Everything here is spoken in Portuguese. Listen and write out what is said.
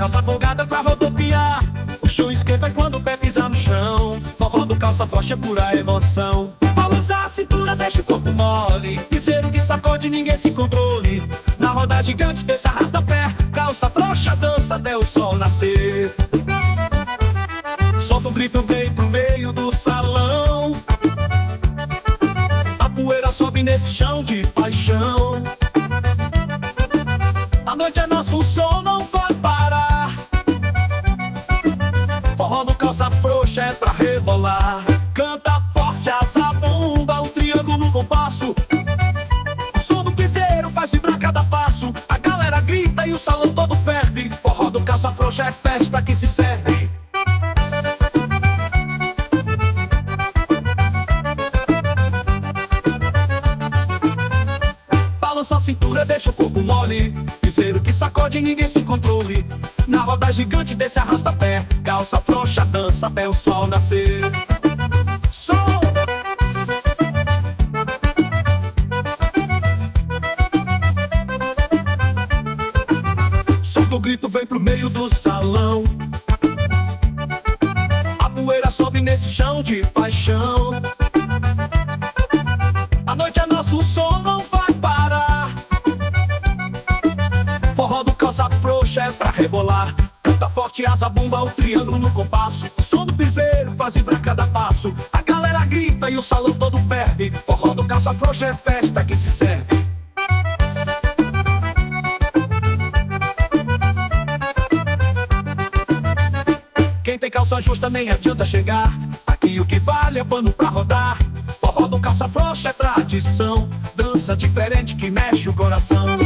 calça folgada pra rodopiar. O show esquenta quando o pé pisa no chão. Forró do calça frouxa é pura emoção. Balança a cintura, deixa o corpo mole. Piseiro que sacode, ninguém se controle. Na roda gigante, desce, arrasta pé. Calça frouxa, dança até o sol nascer. Solta o grito, vem pro meio do salão. A poeira sobe nesse chão de paixão. A noite é nosso, o som não vai parar. Forró do calça frouxa é pra rebolar. Canta forte a zabumba, o triângulo no compasso. O som do piseiro faz vibrar cada passo. A galera grita e o salão todo ferve. Forró do calça frouxa é festa que se serve. Balança a cintura, deixa o corpo mole. Piseiro que sacode, ninguém se controle. Na roda gigante, desse arrasta pé. Calça frouxa, dança até o sol nascer. Sol! Solta o grito, vem pro meio do salão. A poeira sobe nesse chão de paixão. A noite é nosso, o som não vai parar. Forró do calça frouxa é pra rebolar. Canta forte a zabumba, o triângulo no compasso. O som do piseiro faz vibrar cada passo. A galera grita e o salão todo ferve. Forró do calça frouxa é festa que se serve. Quem tem calça justa nem adianta chegar. Aqui o que vale é pano pra rodar. Forró do calça frouxa é tradição. Dança diferente que mexe o coração.